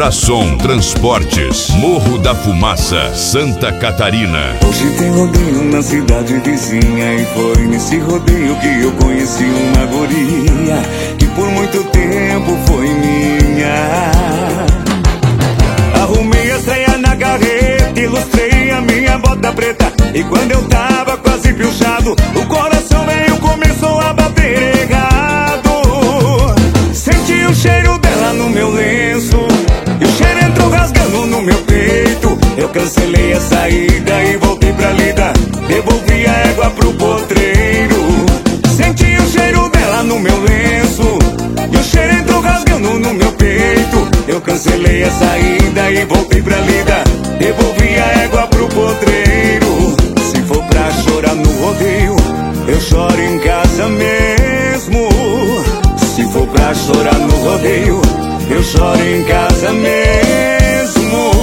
Infrasom Transportes, Morro da Fumaça, Santa Catarina. Hoje tem rodeio na cidade vizinha, e foi nesse rodeio que eu conheci uma guria que por muito tempo foi minha. Arrumei a estreia na carreta, ilustrei a minha bota preta, e quando eu tava quase pilchado, o coração veio, começou a bater errado. Senti o cheiro dela no meu lenço, e o cheiro entrou rasgando no meu peito. Eu cancelei a saída e voltei pra lida, devolvi a égua pro potreiro. Senti o cheiro dela no meu lenço, e o cheiro entrou rasgando no meu peito. Eu cancelei a saída e voltei pra lida, devolvi a égua pro potreiro. Se for pra chorar no rodeio, eu choro em casa mesmo. Se for pra chorar no rodeio, eu choro em casa mesmo.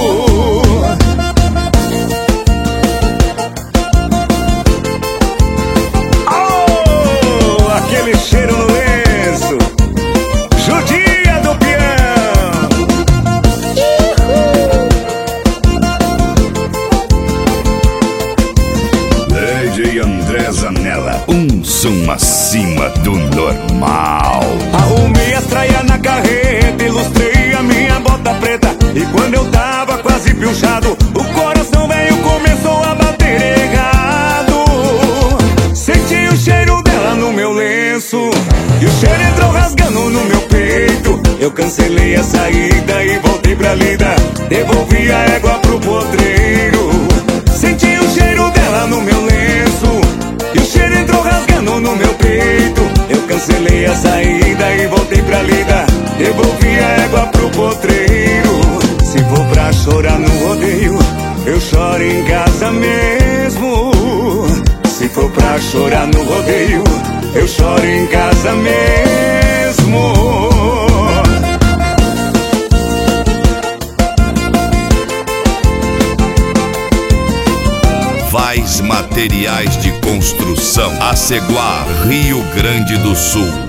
Oh, aquele cheiro no lenço, judia do peão. DJ André Zanella, um som acima do normal. Arrumei a traia na carreta, ilustrei a minha bota preta, e quando eu tava quase pilchado, o coração veio, começou a bater errado. Senti o cheiro dela no meu lenço, e o cheiro entrou rasgando no meu peito. Eu cancelei a saída e voltei pra lida, devolvi a égua pro potreiro. Senti o cheiro dela no meu lenço, e o cheiro entrou rasgando no meu peito. Eu cancelei a saída e voltei pra lida, devolvi a égua pro potreiro. Se for pra chorar no rodeio, eu choro em casa mesmo. Se for pra chorar no rodeio, eu choro em casa mesmo. Vais Materiais de Construção, Aceguá, Rio Grande do Sul.